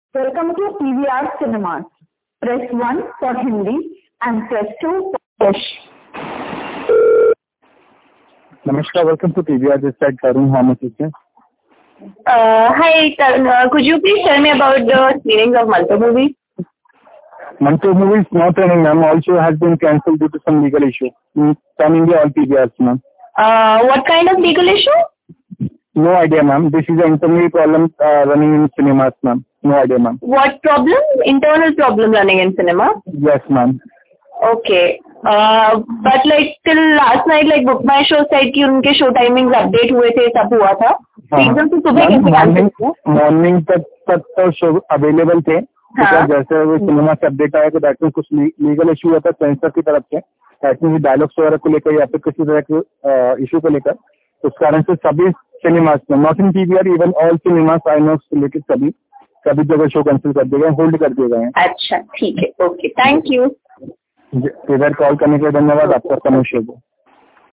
Welcome to PVR Cinemas. Press 1 for Hindi and press 2 for English. Namaskar, welcome to PVR. This side Tarun, how much is it? Hi, could you please tell me about the screenings of Manto movie? Manto movie is not running, ma'am. Also has been cancelled due to some legal issue. Pan India all PVRs, ma'am. What kind of legal issue? No idea, ma'am. This is an internal problem running in cinemas, ma'am. No idea, ma'am. What problem? Internal problem running in cinema? Yes, ma'am. Okay. But like till last night, like Book My Show said कि उनके show timings update हुए थे, सब हुआ था. एकदम से सुबह कैसे cancel हुआ? मॉर्निंग तक तो शो अवेलेबल थे. जैसे वो सिनेमा से अपडेट आया तो दैट मीन कुछ लीगल इशू हुआ था सेंसर की तरफ से. दैट मीन डायलॉग्स वगैरह को लेकर या फिर किसी तरह के इशू को लेकर. उस कारण से सभी सिनेमास में, not in PVR, even all cinemas INOX related सभी जगह शो कैंसिल कर दिए गए, होल्ड कर दिए गए हैं. अच्छा, ठीक है. Okay, thank you. इधर कॉल करने के लिए धन्यवाद. आपका समय शुभ हो.